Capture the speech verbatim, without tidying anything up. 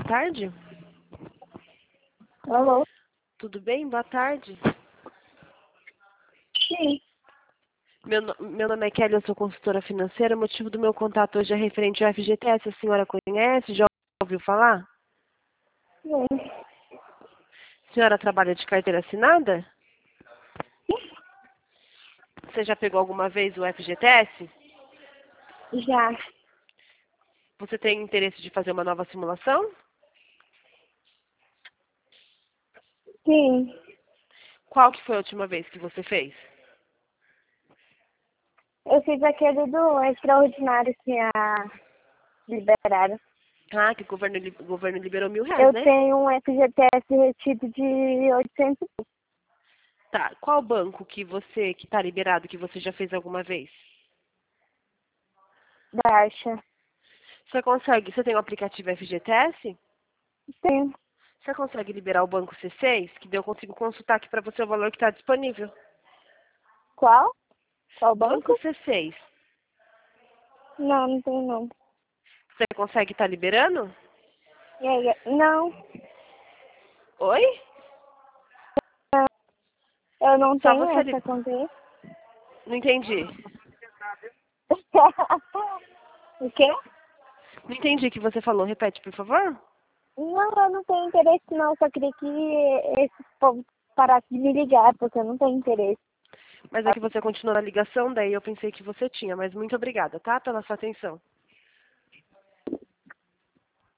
tarde. Alô? Tudo bem? Boa tarde. Sim. Meu, no- meu nome é Kelly, eu sou consultora financeira. O motivo do meu contato hoje é referente ao F G T S. A senhora conhece? Já ouviu falar? Sim. A senhora trabalha de carteira assinada? Você já pegou alguma vez o F G T S? Já. Você tem interesse de fazer uma nova simulação? Sim. Qual que foi a última vez que você fez? Eu fiz aquele do extraordinário que a liberaram. Ah, que o governo, li- o governo liberou mil reais, Eu né? tenho um F G T S retido de oitocentos Tá. Qual banco que você, que tá liberado, que você já fez alguma vez? da Archa. Você consegue, você tem o aplicativo F G T S? Sim. Você consegue liberar o banco C seis? Que daí eu consigo consultar aqui para você o valor que está disponível. Qual? Qual Banco banco? C seis. Não, não tem não. Você consegue estar liberando? E aí, não, Oi? eu não Só tenho você... li- essa conta aí. Não entendi. O quê? Não entendi o que você falou. Repete, por favor. Não, eu não tenho interesse não, só queria que esse povo parasse de me ligar, porque eu não tenho interesse. Mas é que você continuou na ligação, daí eu pensei que você tinha. Mas muito obrigada, tá? Pela sua atenção.